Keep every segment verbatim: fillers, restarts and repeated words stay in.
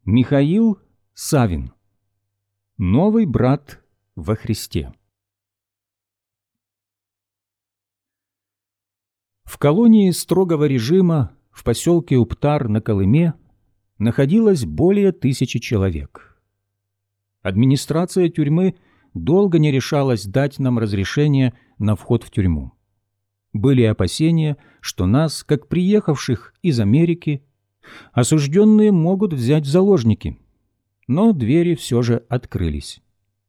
Михаил Савин. Новый брат во Христе. В колонии строгого режима в поселке Уптар на Колыме находилось более тысячи человек. Администрация тюрьмы долго не решалась дать нам разрешение на вход в тюрьму. Были опасения, что нас, как приехавших из Америки, осужденные могут взять в заложники, но двери все же открылись.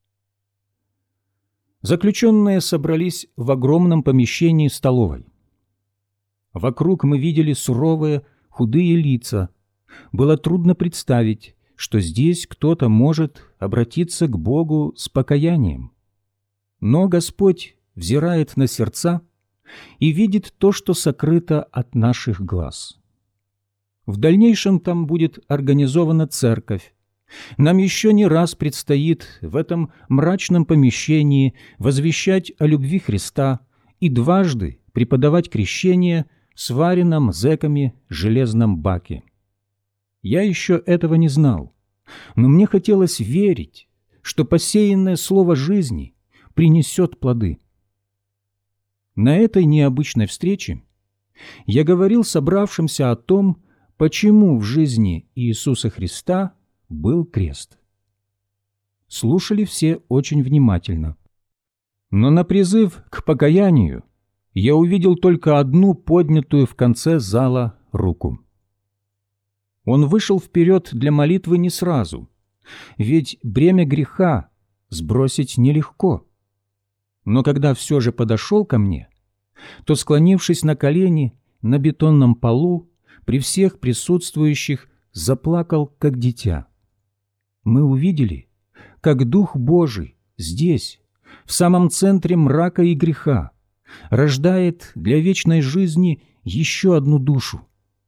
Заключенные собрались в огромном помещении столовой. Вокруг мы видели суровые, худые лица. Было трудно представить, что здесь кто-то может обратиться к Богу с покаянием. Но Господь взирает на сердца и видит то, что сокрыто от наших глаз. В дальнейшем там будет организована церковь. Нам еще не раз предстоит в этом мрачном помещении возвещать о любви Христа и дважды преподавать крещение в сваренном зэками железном баке. Я еще этого не знал, но мне хотелось верить, что посеянное слово жизни принесет плоды. На этой необычной встрече я говорил собравшимся о том, почему в жизни Иисуса Христа был крест. Слушали все очень внимательно. Но на призыв к покаянию я увидел только одну поднятую в конце зала руку. Он вышел вперед для молитвы не сразу, ведь бремя греха сбросить нелегко. Но когда все же подошел ко мне, то, склонившись на колени на бетонном полу, при всех присутствующих заплакал, как дитя. Мы увидели, как Дух Божий здесь, в самом центре мрака и греха, рождает для вечной жизни еще одну душу.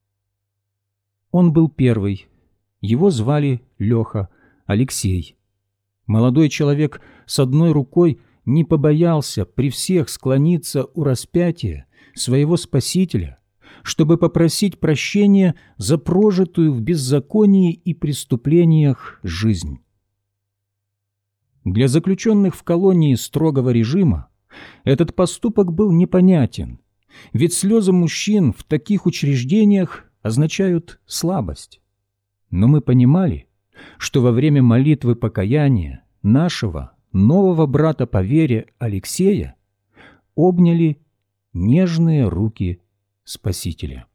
Он был первый, его звали Леха, Алексей. Молодой человек с одной рукой не побоялся при всех склониться у распятия своего Спасителя, чтобы попросить прощения за прожитую в беззаконии и преступлениях жизнь. Для заключенных в колонии строгого режима этот поступок был непонятен, ведь слезы мужчин в таких учреждениях означают слабость. Но мы понимали, что во время молитвы покаяния нашего нового брата по вере Алексея обняли нежные руки Спасителя.